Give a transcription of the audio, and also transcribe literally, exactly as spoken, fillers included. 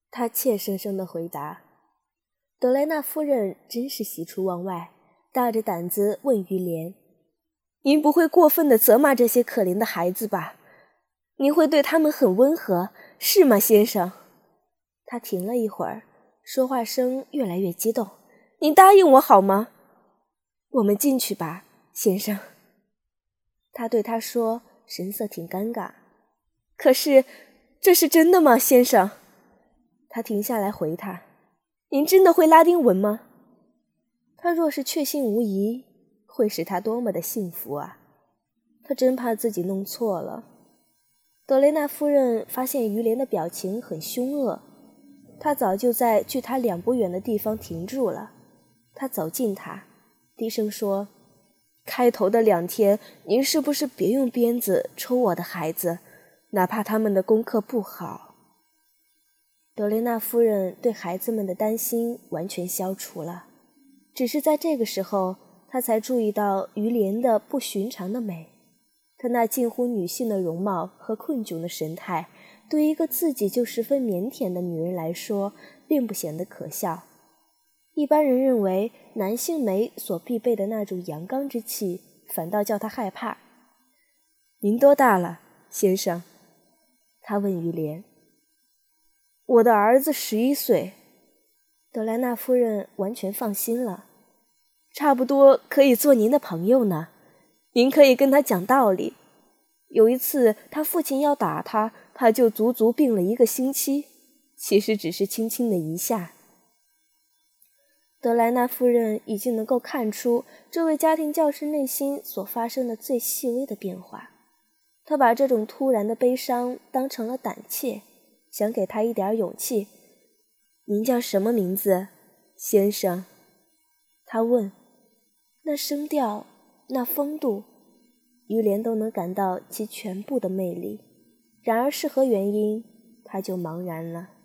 他怯生生地回答。德莱纳夫人真是喜出望外，大着胆子问于连：您不会过分地责骂这些可怜的孩子吧？您会对他们很温和，是吗，先生？他停了一会儿，说话声越来越激动。您答应我好吗？我们进去吧，先生。他对他说，神色挺尴尬。可是，这是真的吗，先生？他停下来回他。您真的会拉丁文吗？他若是确信无疑，会使他多么的幸福啊！他真怕自己弄错了。德雷纳夫人发现于连的表情很凶恶，他早就在距他两步远的地方停住了。他走近他，低声说：开头的两天，您是不是别用鞭子抽我的孩子，哪怕他们的功课不好？德雷纳夫人对孩子们的担心完全消除了，只是在这个时候，她才注意到于连的不寻常的美。她那近乎女性的容貌和困窘的神态，对一个自己就十分腼腆的女人来说，并不显得可笑。一般人认为，男性美所必备的那种阳刚之气，反倒叫他害怕。您多大了，先生？他问于连。我的儿子十一岁。德莱纳夫人完全放心了。差不多可以做您的朋友呢，您可以跟他讲道理。有一次他父亲要打他，他就足足病了一个星期，其实只是轻轻的一下。德莱纳夫人已经能够看出这位家庭教师内心所发生的最细微的变化，她把这种突然的悲伤当成了胆怯，想给他一点勇气。您叫什么名字，先生？他问。那声调，那风度，于连都能感到其全部的魅力，然而是何原因，他就茫然了。